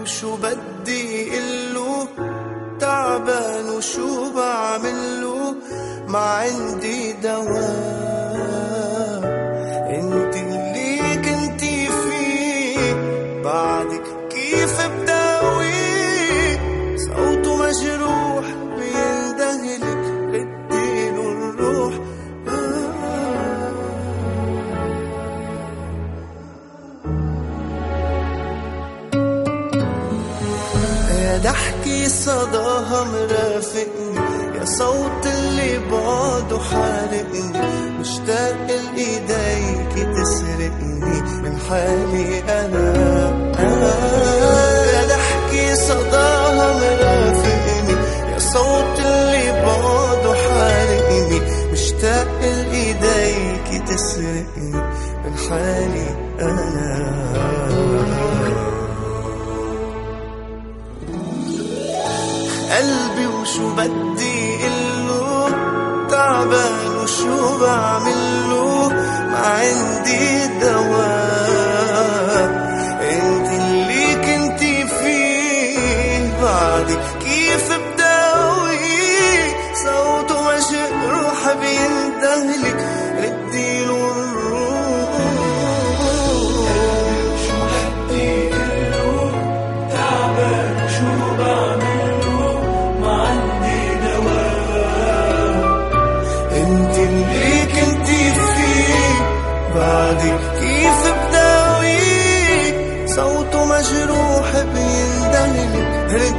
وشو بدي قله، تعبان وشو بعمله، ما عندي دواء. انت اللي كنتي فيه بعدك كيف بداوي، صوته مجروح بيندهلك رديله الروح. يا ضحكي صداها مرافقني، يا صوت اللي بعده حارقني، مشتاق لإيديك تسرقني من حالي أنا. يا ضحكي صداها مرافقني، يا صوت اللي بعده حارقني، مشتاق لإيديك تسرقني من حالي أنا. قلبي وشو بدي قله، تعبان وشو بعمله، ما عندي دواء. انت اللي كنتي فيه بعدك كيف بداوي، صوته مجروح بيندهلك رديله الروح. شو بدي قله، تعبان وشو بعمله، انت اللي كنتي فيه بعدك كيف بداوي، صوته مجروح بيندهلك